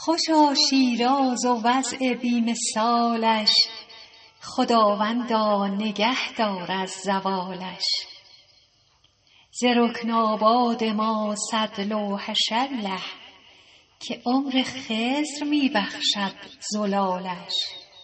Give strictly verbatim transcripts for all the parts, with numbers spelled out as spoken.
خوشا شیراز و وضع بی مثالش، خداوندا نگه دار از زوالش. ز رکن آباد ما صد لوحش الله، که عمر خضر می بخشد زلالش.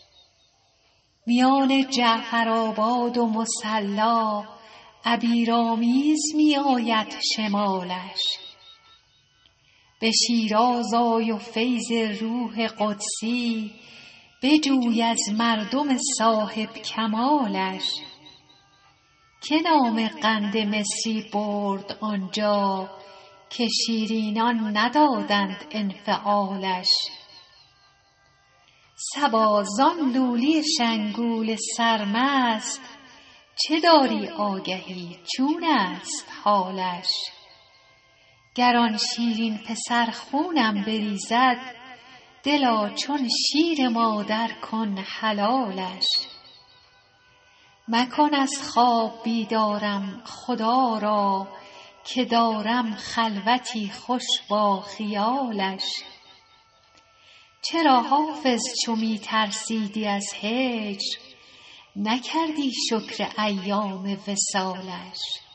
میان جعفرآباد و مصلا، عبیرآمیز می آید شمالش. به شیراز آی و فیض روح قدسی، بجوی از مردم صاحب کمالش. که نام قند مصری برد آنجا، که شیرینان ندادند انفعالش. صبا زان لولی شنگول سرمست، چه داری آگهی چون است حالش. گر آن شیرین پسر خونم بریزد، دلا چون شیر مادر کن حلالش. مکن از خواب بیدارم خدا را، که دارم خلوتی خوش با خیالش. چرا حافظ چو می ترسیدی از هجر، نکردی شکر ایام وصالش.